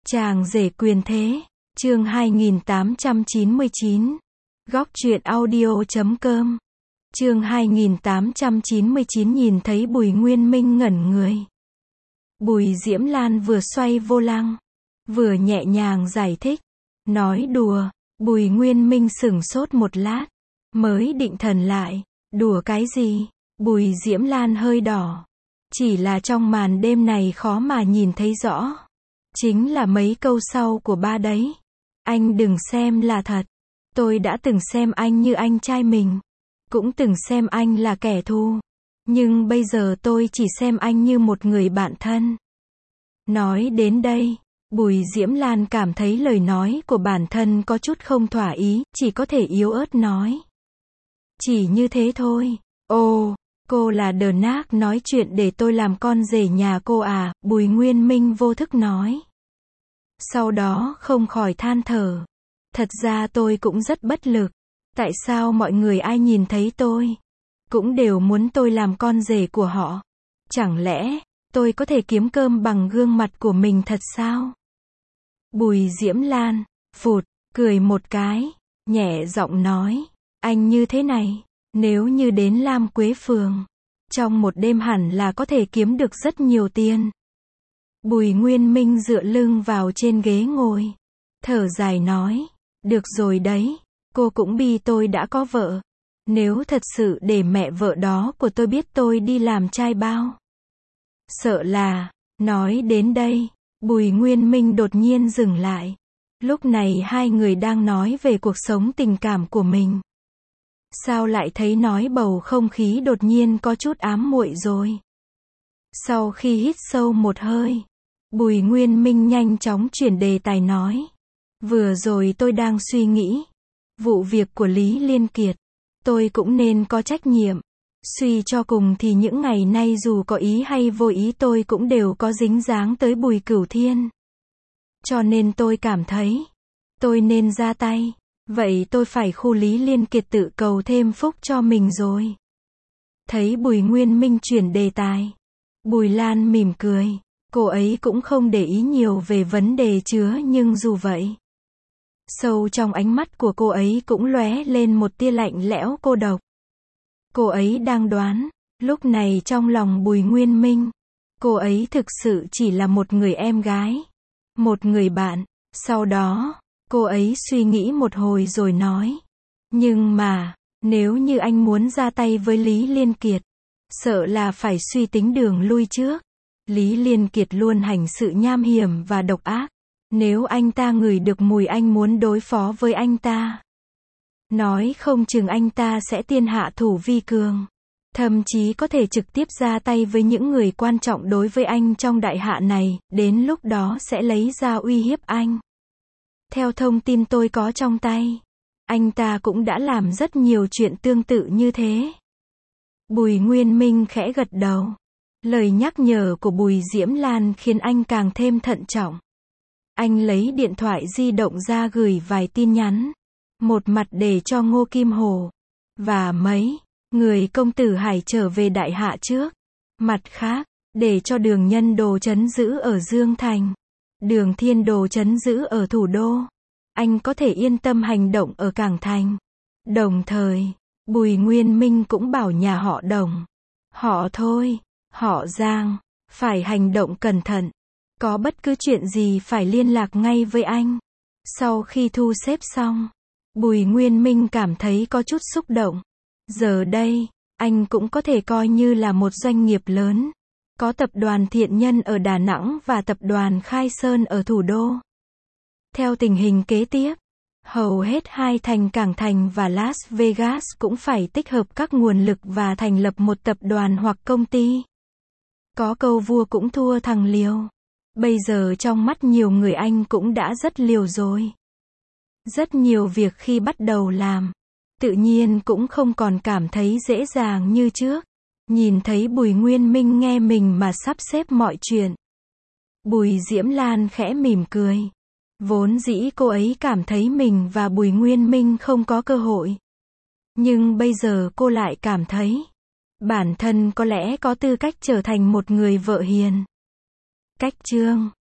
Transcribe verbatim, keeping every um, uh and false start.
Chàng rể quyền thế, chương hai nghìn tám trăm chín mươi chín. Góc truyện audio chấm com. Chương hai nghìn tám trăm chín mươi chín nhìn thấy Bùi Nguyên Minh ngẩn người. Bùi Diễm Lan vừa xoay vô lăng, vừa nhẹ nhàng giải thích, nói đùa. Bùi Nguyên Minh sửng sốt một lát, mới định thần lại, đùa cái gì? Bùi Diễm Lan hơi đỏ. Chỉ là trong màn đêm này khó mà nhìn thấy rõ. Chính là mấy câu sau của ba đấy. Anh đừng xem là thật. Tôi đã từng xem anh như anh trai mình. Cũng từng xem anh là kẻ thù. Nhưng bây giờ tôi chỉ xem anh như một người bạn thân. Nói đến đây, Bùi Diễm Lan cảm thấy lời nói của bản thân có chút không thỏa ý, chỉ có thể yếu ớt nói. Chỉ như thế thôi. Ồ, cô là đờ nác nói chuyện để tôi làm con rể nhà cô à, Bùi Nguyên Minh vô thức nói. Sau đó không khỏi than thở. Thật ra tôi cũng rất bất lực. Tại sao mọi người ai nhìn thấy tôi cũng đều muốn tôi làm con rể của họ? Chẳng lẽ tôi có thể kiếm cơm bằng gương mặt của mình thật sao? Bùi Diễm Lan phụt cười một cái, nhẹ giọng nói, anh như thế này, nếu như đến Lam Quế Phường, trong một đêm hẳn là có thể kiếm được rất nhiều tiền. Bùi Nguyên Minh dựa lưng vào trên ghế ngồi, thở dài nói, được rồi đấy, cô cũng bi tôi đã có vợ. Nếu thật sự để mẹ vợ đó của tôi biết tôi đi làm trai bao, sợ là, nói đến đây, Bùi Nguyên Minh đột nhiên dừng lại. Lúc này hai người đang nói về cuộc sống tình cảm của mình. Sao lại thấy nói bầu không khí đột nhiên có chút ám muội rồi? Sau khi hít sâu một hơi, Bùi Nguyên Minh nhanh chóng chuyển đề tài nói. Vừa rồi tôi đang suy nghĩ. Vụ việc của Lý Liên Kiệt. Tôi cũng nên có trách nhiệm. Suy cho cùng thì những ngày nay dù có ý hay vô ý tôi cũng đều có dính dáng tới Bùi Cửu Thiên. Cho nên tôi cảm thấy, tôi nên ra tay. Vậy tôi phải khu Lý Liên Kiệt tự cầu thêm phúc cho mình rồi. Thấy Bùi Nguyên Minh chuyển đề tài, Bùi Lan mỉm cười. Cô ấy cũng không để ý nhiều về vấn đề chứa nhưng dù vậy, sâu trong ánh mắt của cô ấy cũng lóe lên một tia lạnh lẽo cô độc. Cô ấy đang đoán, lúc này trong lòng Bùi Nguyên Minh, cô ấy thực sự chỉ là một người em gái, một người bạn. Sau đó, cô ấy suy nghĩ một hồi rồi nói, nhưng mà, nếu như anh muốn ra tay với Lý Liên Kiệt, sợ là phải suy tính đường lui trước. Lý Liên Kiệt luôn hành sự nham hiểm và độc ác. Nếu anh ta ngửi được mùi anh muốn đối phó với anh ta, nói không chừng anh ta sẽ tiên hạ thủ vi cường. Thậm chí có thể trực tiếp ra tay với những người quan trọng đối với anh trong đại hạ này, đến lúc đó sẽ lấy ra uy hiếp anh. Theo thông tin tôi có trong tay, anh ta cũng đã làm rất nhiều chuyện tương tự như thế. Bùi Nguyên Minh khẽ gật đầu. Lời nhắc nhở của Bùi Diễm Lan khiến anh càng thêm thận trọng. Anh lấy điện thoại di động ra gửi vài tin nhắn. Một mặt để cho Ngô Kim Hồ và mấy người công tử Hải trở về đại hạ trước. Mặt khác, để cho Đường Nhân Đồ trấn giữ ở Dương Thành, Đường Thiên Đồ trấn giữ ở thủ đô. Anh có thể yên tâm hành động ở Cảng Thành. Đồng thời, Bùi Nguyên Minh cũng bảo nhà họ Đồng, họ Thôi, họ Giang, phải hành động cẩn thận. Có bất cứ chuyện gì phải liên lạc ngay với anh. Sau khi thu xếp xong, Bùi Nguyên Minh cảm thấy có chút xúc động. Giờ đây, anh cũng có thể coi như là một doanh nghiệp lớn. Có tập đoàn Thiện Nhân ở Đà Nẵng và tập đoàn Khai Sơn ở thủ đô. Theo tình hình kế tiếp, hầu hết hai thành Cảng Thành và Las Vegas cũng phải tích hợp các nguồn lực và thành lập một tập đoàn hoặc công ty. Có câu vua cũng thua thằng liều. Bây giờ trong mắt nhiều người anh cũng đã rất liều rồi. Rất nhiều việc khi bắt đầu làm, tự nhiên cũng không còn cảm thấy dễ dàng như trước. Nhìn thấy Bùi Nguyên Minh nghe mình mà sắp xếp mọi chuyện, Bùi Diễm Lan khẽ mỉm cười. Vốn dĩ cô ấy cảm thấy mình và Bùi Nguyên Minh không có cơ hội. Nhưng bây giờ cô lại cảm thấy, bản thân có lẽ có tư cách trở thành một người vợ hiền. Cách chương